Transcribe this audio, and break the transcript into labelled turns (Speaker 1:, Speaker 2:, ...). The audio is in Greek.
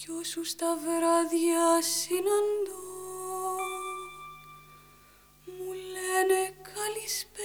Speaker 1: κι όσους τα βράδια συναντώ μου λένε καλησπέρα.